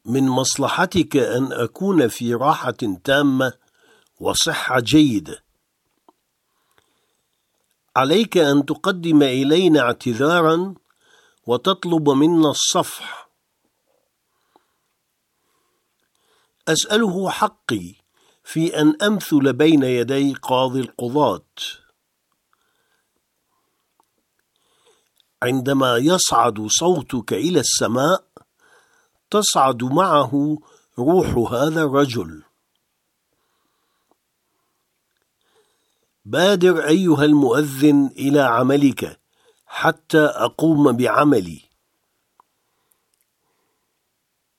من مصلحتك أن أكون في راحة تامة وصحة جيدة. عليك أن تقدم إلينا اعتذاراً وتطلب منا الصفح. أسأله حقي في أن أمثل بين يدي قاضي القضاة. عندما يصعد صوتك إلى السماء تصعد معه روح هذا الرجل. بادر أيها المؤذن إلى عملك حتى أقوم بعملي.